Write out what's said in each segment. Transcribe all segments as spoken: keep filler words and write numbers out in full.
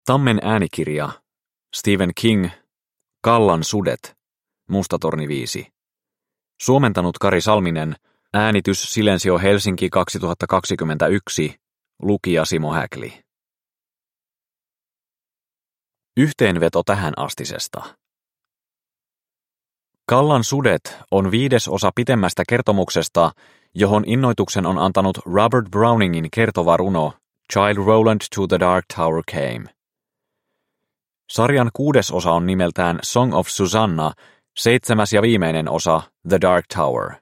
Tammen äänikirja, Stephen King, Kallan sudet, Mustatorni viisi. Suomentanut Kari Salminen, äänitys Silensio Helsinki kaksituhattakaksikymmentäyksi, lukija Simo Häkli. Yhteenveto tähän astisesta. Kallan sudet on viides osa pitemmästä kertomuksesta, johon innoituksen on antanut Robert Browningin kertova runo Child Roland to the Dark Tower Came. Sarjan kuudes osa on nimeltään Song of Susanna, seitsemäs ja viimeinen osa The Dark Tower.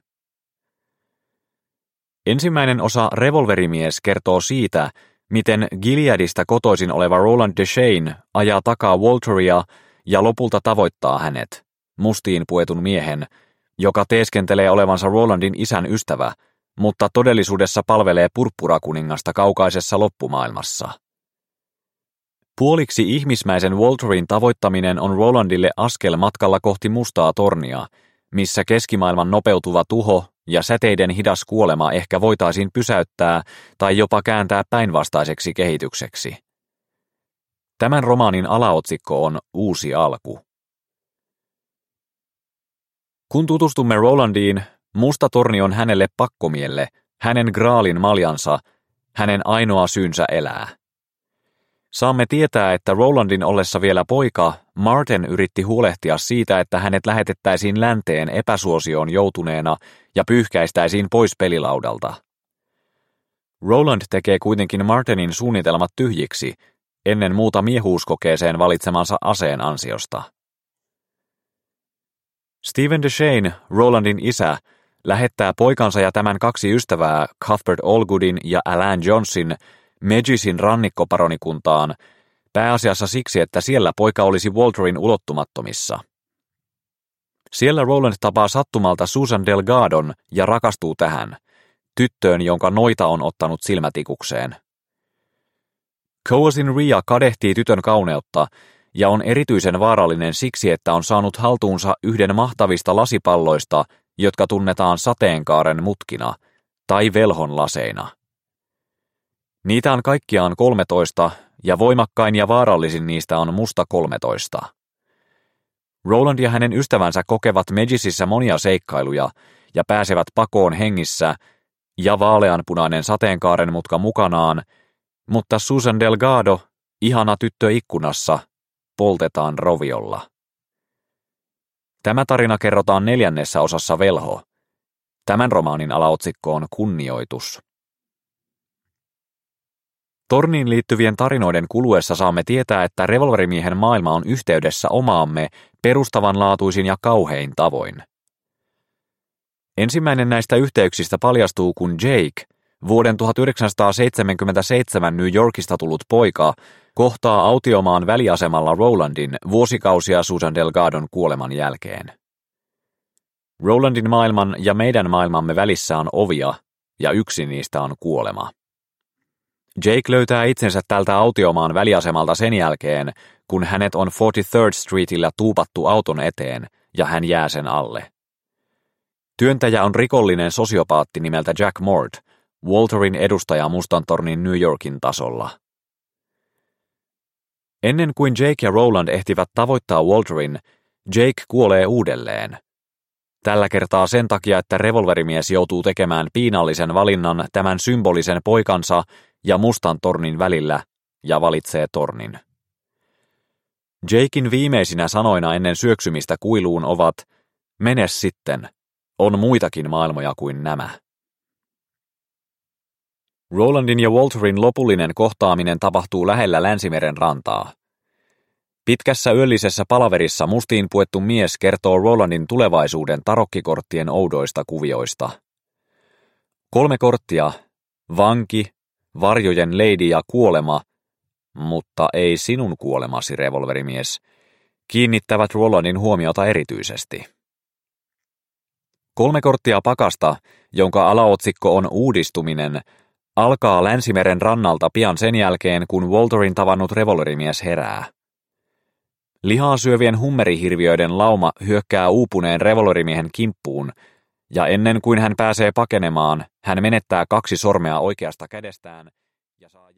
Ensimmäinen osa Revolverimies kertoo siitä, miten Gileadista kotoisin oleva Roland Deschain ajaa takaa Walteria ja lopulta tavoittaa hänet, mustiin puetun miehen, joka teeskentelee olevansa Rolandin isän ystävä, mutta todellisuudessa palvelee purppurakuningasta kaukaisessa loppumaailmassa. Puoliksi ihmismäisen Walterin tavoittaminen on Rolandille askel matkalla kohti mustaa tornia, missä keskimaailman nopeutuva tuho ja säteiden hidas kuolema ehkä voitaisiin pysäyttää tai jopa kääntää päinvastaiseksi kehitykseksi. Tämän romaanin alaotsikko on Uusi alku. Kun tutustumme Rolandiin, musta torni on hänelle pakkomielle, hänen graalin maljansa, hänen ainoa syynsä elää. Saamme tietää, että Rolandin ollessa vielä poika, Marten yritti huolehtia siitä, että hänet lähetettäisiin länteen epäsuosioon joutuneena ja pyyhkäistäisiin pois pelilaudalta. Roland tekee kuitenkin Martenin suunnitelmat tyhjiksi, ennen muuta miehuuskokeeseen valitsemansa aseen ansiosta. Stephen Deschain, Rolandin isä, lähettää poikansa ja tämän kaksi ystävää, Cuthbert Allgoodin ja Alan Johnson, Medjisin rannikkoparonikuntaan, pääasiassa siksi, että siellä poika olisi Walterin ulottumattomissa. Siellä Roland tapaa sattumalta Susan Delgadon ja rakastuu tähän, tyttöön, jonka noita on ottanut silmätikukseen. Coasin Ria kadehtii tytön kauneutta ja on erityisen vaarallinen siksi, että on saanut haltuunsa yhden mahtavista lasipalloista, jotka tunnetaan sateenkaaren mutkina tai velhon laseina. Niitä on kaikkiaan kolmetoista, ja voimakkain ja vaarallisin niistä on musta kolmetoista. Roland ja hänen ystävänsä kokevat Medjisissä monia seikkailuja ja pääsevät pakoon hengissä ja vaaleanpunainen sateenkaaren mutka mukanaan, mutta Susan Delgado, ihana tyttö ikkunassa, poltetaan roviolla. Tämä tarina kerrotaan neljännessä osassa Velho. Tämän romaanin alaotsikko on Kunnioitus. Torniin liittyvien tarinoiden kuluessa saamme tietää, että revolverimiehen maailma on yhteydessä omaamme perustavanlaatuisin ja kauhein tavoin. Ensimmäinen näistä yhteyksistä paljastuu, kun Jake, vuoden tuhatyhdeksänsataaseitsemänkymmentäseitsemän New Yorkista tullut poika, kohtaa autiomaan väliasemalla Rolandin vuosikausia Susan Delgadon kuoleman jälkeen. Rolandin maailman ja meidän maailmamme välissä on ovia, ja yksi niistä on kuolema. Jake löytää itsensä tältä autiomaan väliasemalta sen jälkeen, kun hänet on forty-third Streetillä tuupattu auton eteen ja hän jää sen alle. Työntäjä on rikollinen sosiopaatti nimeltä Jack Mort, Walterin edustaja Mustantornin New Yorkin tasolla. Ennen kuin Jake ja Roland ehtivät tavoittaa Walterin, Jake kuolee uudelleen. Tällä kertaa sen takia, että revolverimies joutuu tekemään piinallisen valinnan tämän symbolisen poikansa ja mustan tornin välillä ja valitsee tornin. Jaken viimeisinä sanoina ennen syöksymistä kuiluun ovat, mene sitten, on muitakin maailmoja kuin nämä. Rolandin ja Walterin lopullinen kohtaaminen tapahtuu lähellä Länsimeren rantaa. Pitkässä yöllisessä palaverissa mustiin puettu mies kertoo Rolandin tulevaisuuden tarokkikorttien oudoista kuvioista. Kolme korttia, vanki, varjojen lady ja kuolema, mutta ei sinun kuolemasi, revolverimies, kiinnittävät Rolandin huomiota erityisesti. Kolme korttia pakasta, jonka alaotsikko on uudistuminen, alkaa Länsimeren rannalta pian sen jälkeen, kun Walterin tavannut revolverimies herää. Lihaa syövien hummerihirviöiden lauma hyökkää uupuneen revolverimiehen kimppuun, ja ennen kuin hän pääsee pakenemaan, hän menettää kaksi sormea oikeasta kädestään ja saa